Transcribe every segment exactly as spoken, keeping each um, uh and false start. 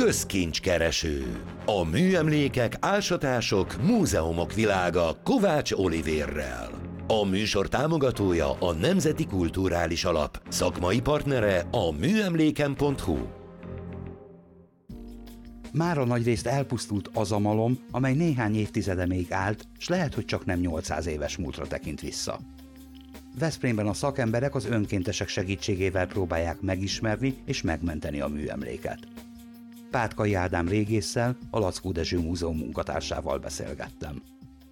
Közkincskereső. A műemlékek, ásatások, múzeumok világa Kovács Olivérrel. A műsor támogatója a Nemzeti Kulturális Alap, szakmai partnere a műemléken pont hu. Mára nagyrészt elpusztult az a malom, amely néhány évtizede még állt, s lehet, hogy csak nem nyolcszáz éves múltra tekint vissza. Veszprémben a szakemberek az önkéntesek segítségével próbálják megismerni és megmenteni a műemléket. Pátkai Ádám régésszel, a Lackó Dezső Múzeum munkatársával beszélgettem.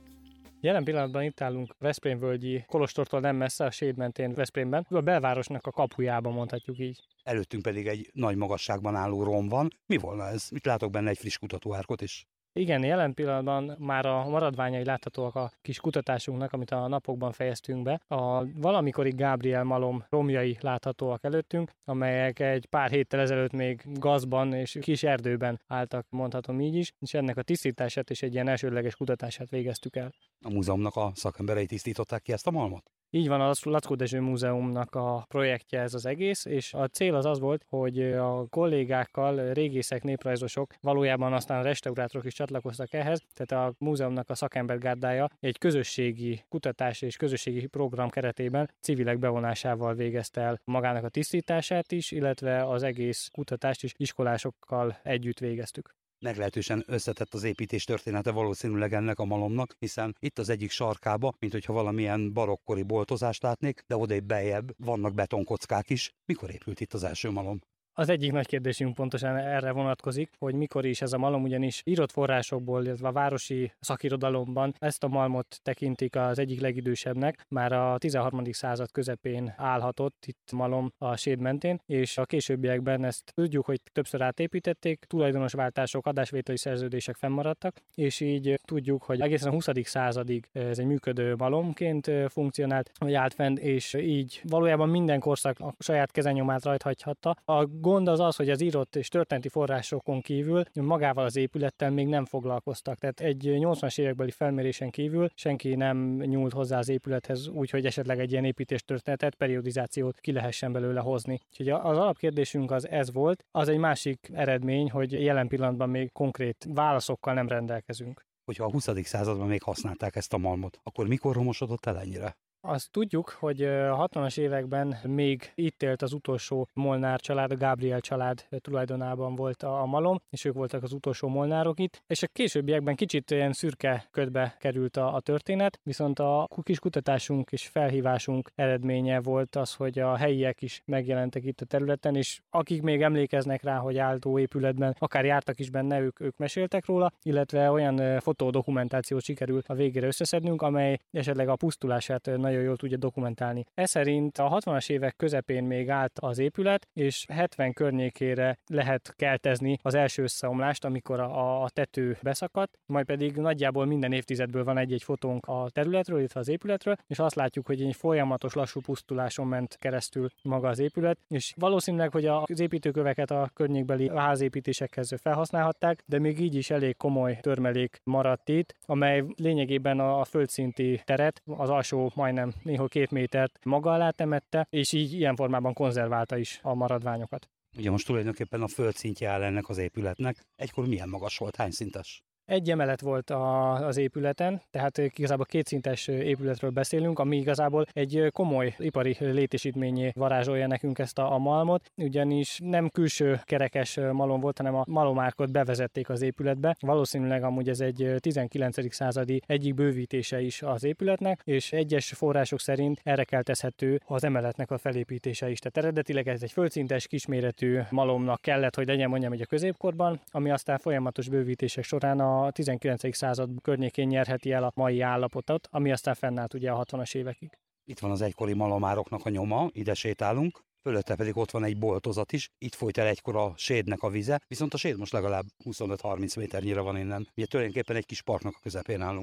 Jelen pillanatban itt állunk Veszprémvölgyi Kolostortól nem messze, a Séd mentén Veszprémben, a belvárosnak a kapujában, mondhatjuk így. Előttünk pedig egy nagy magasságban álló rom van. Mi volna ez? Mit látok benne, egy friss kutatóárkot is? Igen, jelen pillanatban már a maradványai láthatóak a kis kutatásunknak, amit a napokban fejeztünk be. A valamikori Gábriel malom romjai láthatóak előttünk, amelyek egy pár héttel ezelőtt még gazban és kis erdőben álltak, mondhatom így is, és ennek a tisztítását és egy ilyen elsődleges kutatását végeztük el. A múzeumnak a szakemberei tisztították ki ezt a malmot? Így van, a Lackó Dezső Múzeumnak a projektje ez az egész, és a cél az az volt, hogy a kollégákkal, régészek, néprajzosok, valójában aztán restaurátorok is csatlakoztak ehhez, tehát a múzeumnak a szakembergárdája egy közösségi kutatás és közösségi program keretében civilek bevonásával végezte el magának a tisztítását is, illetve az egész kutatást is iskolásokkal együtt végeztük. Meglehetősen összetett az építés története valószínűleg ennek a malomnak, hiszen itt az egyik sarkába, mint hogyha valamilyen barokkori boltozást látnék, de odébb beljebb vannak betonkockák is. Mikor épült itt az első malom? Az egyik nagy kérdésünk pontosan erre vonatkozik, hogy mikor is ez a malom, ugyanis írott forrásokból, illetve a városi szakirodalomban ezt a malmot tekintik az egyik legidősebbnek, már a tizenharmadik század közepén állhatott itt malom a Séd mentén, és a későbbiekben ezt tudjuk, hogy többször átépítették, tulajdonosváltások, adásvételi szerződések fennmaradtak, és így tudjuk, hogy egészen a huszadik századig ez egy működő malomként funkcionált, vagy állt fenn, és így valójában minden korszak a saját kezenyomát rajthagyhatta. A gond az az, hogy az írott és történeti forrásokon kívül magával az épülettel még nem foglalkoztak. Tehát egy nyolcvanas évekbeli felmérésen kívül senki nem nyúlt hozzá az épülethez úgy, hogy esetleg egy ilyen építéstörténetet, periodizációt ki lehessen belőle hozni. Úgyhogy az alapkérdésünk az ez volt. Az egy másik eredmény, hogy jelen pillanatban még konkrét válaszokkal nem rendelkezünk. Hogyha a huszadik században még használták ezt a malmot, akkor mikor romosodott el ennyire? Azt tudjuk, hogy a hatvanas években még itt élt az utolsó Molnár család, a Gábriel család tulajdonában volt a malom, és ők voltak az utolsó molnárok itt, és a későbbiekben kicsit ilyen szürke ködbe került a, a történet, viszont a kis kutatásunk és felhívásunk eredménye volt az, hogy a helyiek is megjelentek itt a területen, és akik még emlékeznek rá, hogy álló épületben akár jártak is benne, ők, ők meséltek róla, illetve olyan fotódokumentációt sikerült a végére összeszednünk, amely esetleg a pusztulását nagyon jól tudja dokumentálni. Ez szerint a hatvanas évek közepén még állt az épület, és hetven környékére lehet keltezni az első összeomlást, amikor a, a tető beszakadt, majd pedig nagyjából minden évtizedből van egy-egy fotónk a területről, illetve az épületről, és azt látjuk, hogy egy folyamatos lassú pusztuláson ment keresztül maga az épület, és valószínűleg, hogy az építőköveket a környékbeli házépítésekhez felhasználhatták, de még így is elég komoly törmelék maradt itt, amely lényegében a földszinti teret, az alsó majdnem néhol két métert maga alá temette, és így ilyen formában konzerválta is a maradványokat. Ugye most tulajdonképpen a földszintje áll ennek az épületnek. Egykor milyen magas volt, hány szintes? Egy emelet volt a, az épületen, tehát igazából kétszintes épületről beszélünk, ami igazából egy komoly ipari létesítményé varázsolja nekünk ezt a, a malmot, ugyanis nem külső kerekes malom volt, hanem a malomárkot bevezették az épületbe. Valószínűleg amúgy ez egy tizenkilencedik századi egyik bővítése is az épületnek, és egyes források szerint erre keltezhető az emeletnek a felépítése is. Tehát eredetileg ez egy földszintes, kisméretű malomnak kellett, hogy legyen, mondjam, hogy a középkorban, ami aztán folyamatos bővítések során a a tizenkilencedik század környékén nyerheti el a mai állapotot, ami aztán fennállt ugye a hatvanas évekig. Itt van az egykori malomároknak a nyoma, ide sétálunk, fölötte pedig ott van egy boltozat is, itt folyt el egykor a Sédnek a vize, viszont a Séd most legalább huszonöt-harminc méternyire van innen, ugye tulajdonképpen egy kis parknak a közepén állunk.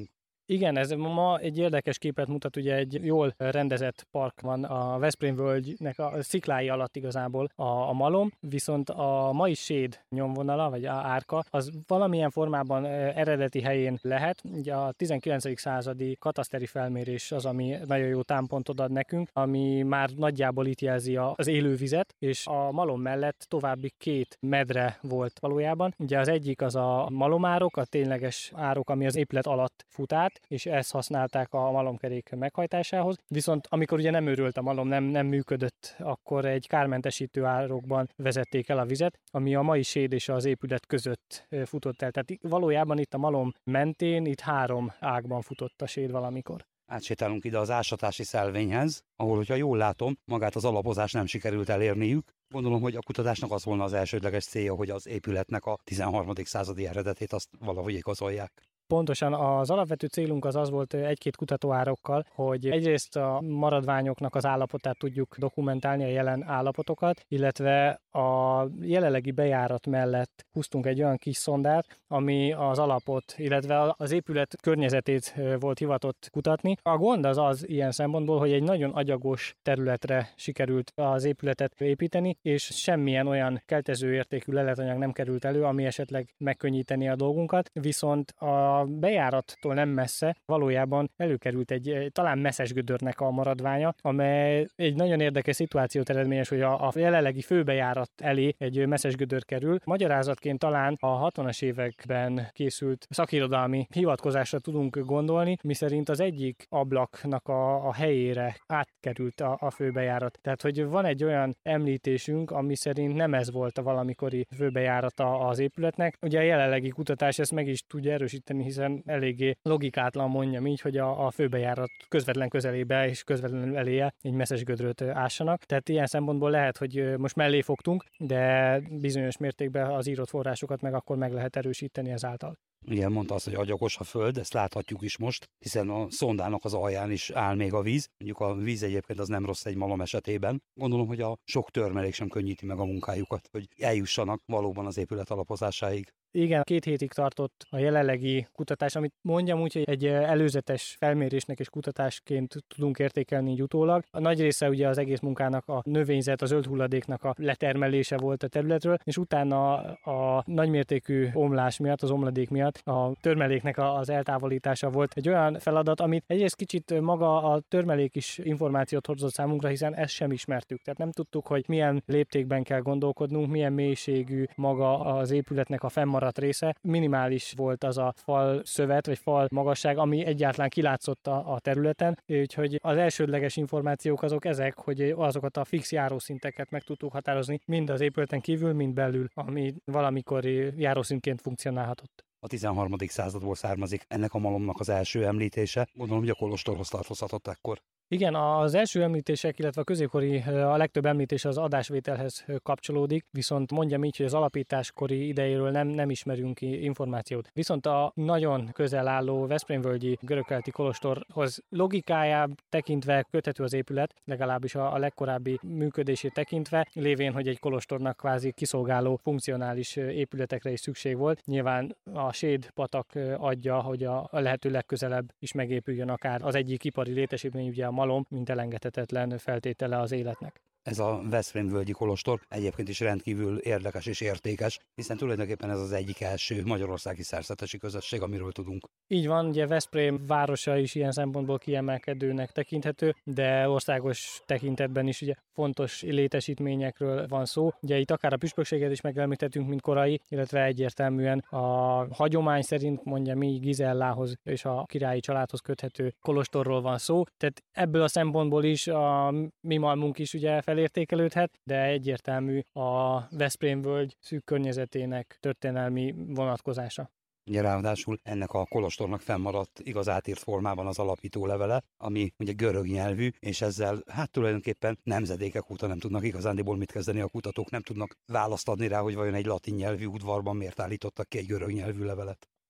Igen, ez ma egy érdekes képet mutat, ugye egy jól rendezett park van a Veszprém völgynek a sziklái alatt igazából a, a malom, viszont a mai séd nyomvonala, vagy a árka, az valamilyen formában eredeti helyén lehet. Ugye a tizenkilencedik századi kataszteri felmérés az, ami nagyon jó támpontot ad nekünk, ami már nagyjából itt jelzi az élővizet, és a malom mellett további két medre volt valójában. Ugye az egyik az a malomárok, a tényleges árok, ami az épület alatt fut át, és ezt használták a malomkerék meghajtásához. Viszont amikor ugye nem őrült a malom, nem, nem működött, akkor egy kármentesítő árokban vezették el a vizet, ami a mai séd és az épület között futott el. Tehát valójában itt a malom mentén, itt három ágban futott a séd valamikor. Átsétálunk ide az ásatási szelvényhez, ahol, hogyha jól látom, magát az alapozást nem sikerült elérniük. Gondolom, hogy a kutatásnak az volna az elsődleges célja, hogy az épületnek a tizenharmadik századi eredetét azt valahogy igazolják. Pontosan az alapvető célunk az az volt egy-két kutatóárokkal, hogy egyrészt a maradványoknak az állapotát tudjuk dokumentálni, a jelen állapotokat, illetve a jelenlegi bejárat mellett húztunk egy olyan kis szondát, ami az alapot, illetve az épület környezetét volt hivatott kutatni. A gond az az ilyen szempontból, hogy egy nagyon agyagos területre sikerült az épületet építeni, és semmilyen olyan keltező értékű leletanyag nem került elő, ami esetleg megkönnyíteni a dolgunkat, viszont a a bejárattól nem messze valójában előkerült egy talán messzes gödörnek a maradványa, amely egy nagyon érdekes szituációt eredményes, hogy a, a jelenlegi főbejárat elé egy messzes gödör kerül. Magyarázatként talán a hatvanas években készült szakirodalmi hivatkozásra tudunk gondolni, miszerint az egyik ablaknak a, a helyére átkerült a, a főbejárat. Tehát, hogy van egy olyan említésünk, ami szerint nem ez volt a valamikori főbejárata az épületnek. Ugye a jelenlegi kutatás ezt meg is tudja erősíteni, hiszen eléggé logikátlan, mondjam így, hogy a, a főbejárat közvetlen közelébe és közvetlenül eléje egy messzes gödröt ássanak. Tehát ilyen szempontból lehet, hogy most mellé fogtunk, de bizonyos mértékben az írott forrásokat meg akkor meg lehet erősíteni ezáltal. Igen, mondta azt, hogy agyagos a föld, ezt láthatjuk is most, hiszen a szondának az alján is áll még a víz. Mondjuk a víz egyébként az nem rossz egy malom esetében. Gondolom, hogy a sok törmelék sem könnyíti meg a munkájukat, hogy eljussanak valóban az épület alapozásáig. Igen, két hétig tartott a jelenlegi kutatás, amit mondjam úgy, hogy egy előzetes felmérésnek és kutatásként tudunk értékelni így utólag. A nagy része ugye az egész munkának a növényzet, a zöld hulladéknak a letermelése volt a területről, és utána a nagymértékű omlás miatt, az omladék miatt a törmeléknek az eltávolítása volt egy olyan feladat, amit egyrészt kicsit maga a törmelék is információt hozott számunkra, hiszen ezt sem ismertük. Tehát nem tudtuk, hogy milyen léptékben kell gondolkodnunk, milyen mélységű maga az épületnek a fennmaradt része. Minimális volt az a fal szövet, vagy fal magasság, ami egyáltalán kilátszott a, a területen, úgyhogy az elsődleges információk azok ezek, hogy azokat a fix járószinteket meg tudtuk határozni, mind az épületen kívül, mind belül, ami valamikor járószintként funkcionálhatott. A tizenharmadik századból származik ennek a malomnak az első említése. Gondolom, hogy a kolostorhoz tartozhatott ekkor. Igen, az első említések, illetve a középkori, a legtöbb említés az adásvételhez kapcsolódik, viszont mondjam így, hogy az alapításkori idejéről nem, nem ismerünk információt. Viszont a nagyon közel álló veszprémvölgyi görögkelti kolostorhoz logikáját tekintve köthető az épület, legalábbis a, a legkorábbi működését tekintve, lévén, hogy egy kolostornak kvázi kiszolgáló funkcionális épületekre is szükség volt. Nyilván a Séd patak adja, hogy a lehető legközelebb is megépüljön akár az egyik ipari létesítmény, ugye a malom, mint elengedhetetlen feltétele az életnek. Ez a veszprémvölgyi kolostor egyébként is rendkívül érdekes és értékes, hiszen tulajdonképpen ez az egyik első magyarországi szerzetesi közösség, amiről tudunk. Így van, ugye Veszprém városa is ilyen szempontból kiemelkedőnek tekinthető, de országos tekintetben is ugye fontos létesítményekről van szó. Ugye itt akár a püspökséget is megemlíthetünk, mint korai, illetve egyértelműen a hagyomány szerint, mondja mi Gizellához és a királyi családhoz köthető kolostorról van szó. Tehát ebből a szempontból is a mi malmunk is ugye felértékelődhet, de egyértelmű a Veszprémvölgy szűk környezetének történelmi vonatkozása. Ugye ráadásul ennek a kolostornak fennmaradt igaz átírt formában az alapító levele, ami ugye görög nyelvű, és ezzel hát tulajdonképpen nemzedékek óta nem tudnak igazándiból mit kezdeni a kutatók, nem tudnak választ adni rá, hogy vajon egy latin nyelvű udvarban miért állítottak ki egy görög nyelvű levelet.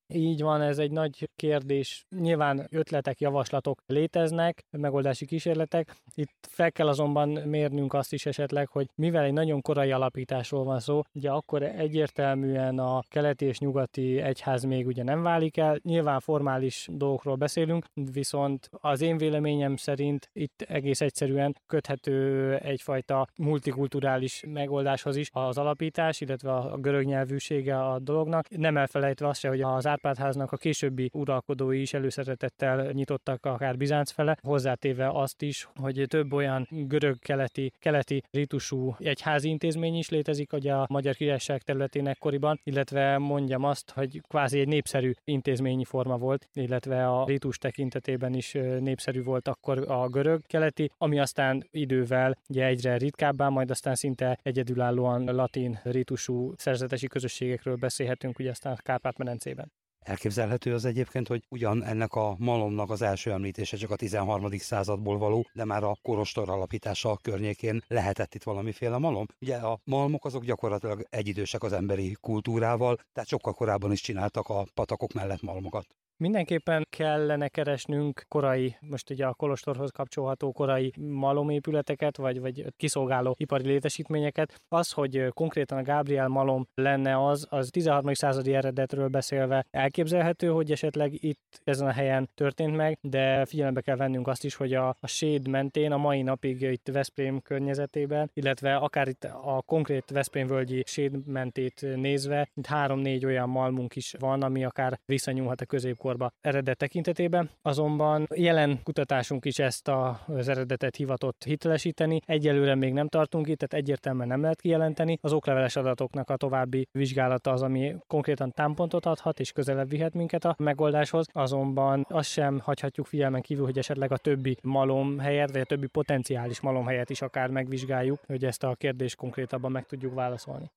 Így van, ez egy nagy kérdés. Nyilván ötletek, javaslatok léteznek, megoldási kísérletek. Itt fel kell azonban mérnünk azt is esetleg, hogy mivel egy nagyon korai alapításról van szó, ugye akkor egyértelműen a keleti és nyugati egyház még ugye nem válik el. Nyilván formális dolgokról beszélünk, viszont az én véleményem szerint itt egész egyszerűen köthető egyfajta multikulturális megoldáshoz is az alapítás, illetve a görög nyelvűsége a dolognak. Nem elfelejtve azt se, hogy az Árpád-háznak a későbbi uralkodói is előszeretettel nyitottak akár Bizánc fele, hozzátéve azt is, hogy több olyan görög-keleti keleti ritusú egyházi intézmény is létezik ugye a Magyar Királyság területén ekkoriban, illetve mondjam azt, hogy kvázi egy népszerű intézményi forma volt, illetve a ritus tekintetében is népszerű volt akkor a görög-keleti, ami aztán idővel ugye egyre ritkábbá, majd aztán szinte egyedülállóan latin ritusú szerzetesi közösségekről beszélhetünk ugye aztán a Kárpát-medencében. Elképzelhető az egyébként, hogy ugyan ennek a malomnak az első említése csak a tizenharmadik századból való, de már a kolostor alapítása környékén lehetett itt valamiféle malom. Ugye a malmok azok gyakorlatilag egyidősek az emberi kultúrával, tehát sokkal korábban is csináltak a patakok mellett malmokat. Mindenképpen kellene keresnünk korai, most ugye a kolostorhoz kapcsolható korai malomépületeket, vagy, vagy kiszolgáló ipari létesítményeket. Az, hogy konkrétan a Gabriel malom lenne az, az tizenharmadik századi eredetről beszélve elképzelhető, hogy esetleg itt ezen a helyen történt meg, de figyelembe kell vennünk azt is, hogy a, a séd mentén a mai napig itt Veszprém környezetében, illetve akár itt a konkrét Veszprém völgyi séd mentét nézve, itt három-négy olyan malmunk is van, ami akár visszanyúlhat a középkorba eredet tekintetében, azonban jelen kutatásunk is ezt az eredetet hivatott hitelesíteni. Egyelőre még nem tartunk itt, tehát egyértelműen nem lehet kijelenteni. Az okleveles adatoknak a további vizsgálata az, ami konkrétan támpontot adhat és közelebb vihet minket a megoldáshoz, azonban azt sem hagyhatjuk figyelmen kívül, hogy esetleg a többi malom helyet, vagy a többi potenciális malom helyet is akár megvizsgáljuk, hogy ezt a kérdést konkrétabban meg tudjuk válaszolni.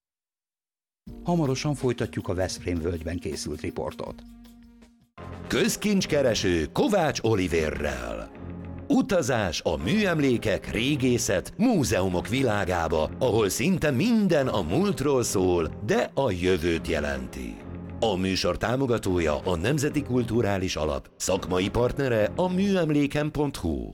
Hamarosan folytatjuk a Veszprém völgyben készült riportot. Közkincskereső Kovács Olivérrel. Utazás a műemlékek, régészet, múzeumok világába, ahol szinte minden a múltról szól, de a jövőt jelenti. A műsor támogatója a Nemzeti Kulturális Alap, szakmai partnere a műemléken pont hu.